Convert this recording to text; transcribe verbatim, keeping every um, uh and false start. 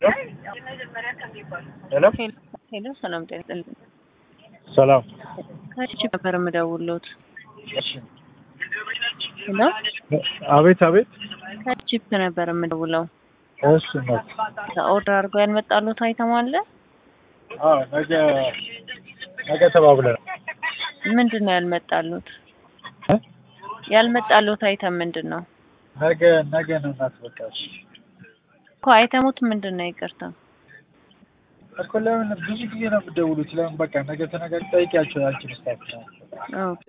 ሄሎ ሄሎ ሰላም ጤና ይስጥልኝ። ሰላም። ከቺ ነበር የምደውልዎት። እሺ። ሄሎ አቤት አቤት። ከቺ ነበር የምደውለው። እሺ ነው። ኦርደር አድርጎ ያልመጣሉት አይተም አለ? አዎ ነገ ነገ ተባብለን። ምንድነው ያልመጣሉት? እ ያልመጣሉት አይተም ምንድነው? ነገ ነገ ነው እናት በቃ። እኮ አይተሙት ምንድነው? ይቅርታ እኮ ለምን ብዙ ጊዜ ነው የምትደውሉት? ለምን በቃ ነገ ተነጋግረን ጠይቂያቸው አንቺ ስታፍ ነው። ኦኬ